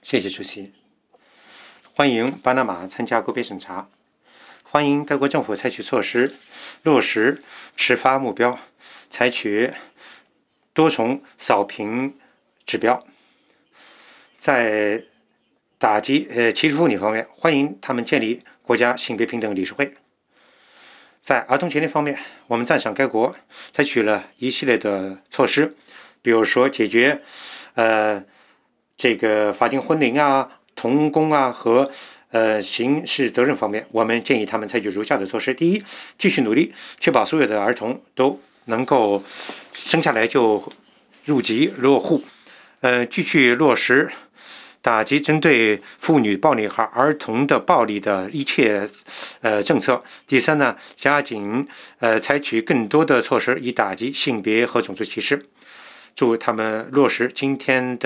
谢谢主席。欢迎巴拿马参加国别审查，欢迎该国政府采取措施落实持发目标，采取多重扫评指标。在打击歧视妇女方面，欢迎他们建立国家性别平等理事会。在儿童权利方面，我们赞赏该国采取了一系列的措施，比如说解决这个法定婚龄啊、童工啊和刑事责任方面，我们建议他们采取如下的措施：第一，继续努力确保所有的儿童都能够生下来就入籍落户，继续落实打击针对妇女暴力和儿童的暴力的一切政策。第三呢，加紧采取更多的措施以打击性别和种族歧视。祝他们落实今天的